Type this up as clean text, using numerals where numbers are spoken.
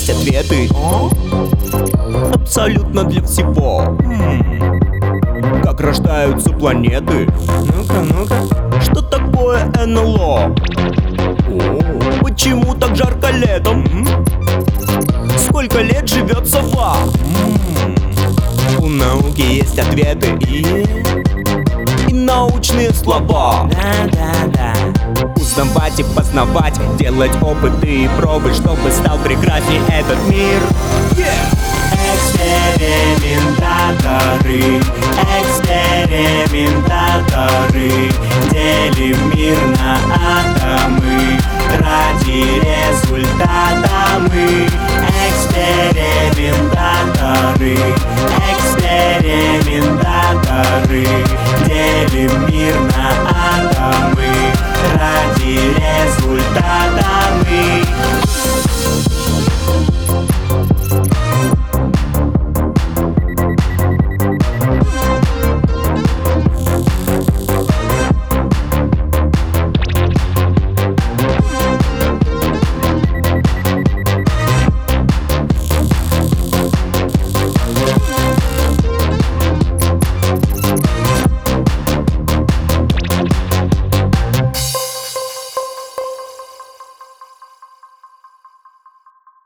есть ответы абсолютно для всего. Как рождаются планеты? Ну-ка. Что такое НЛО? Почему так жарко летом? Сколько лет живет сова? У науки есть ответы и научные слова. Узнавать и познавать, делать опыты и пробы, чтобы стал прекрасней этот мир. Экспериментаторы делим мир на атомы ради результата. Мы экспериментаторы делим мир на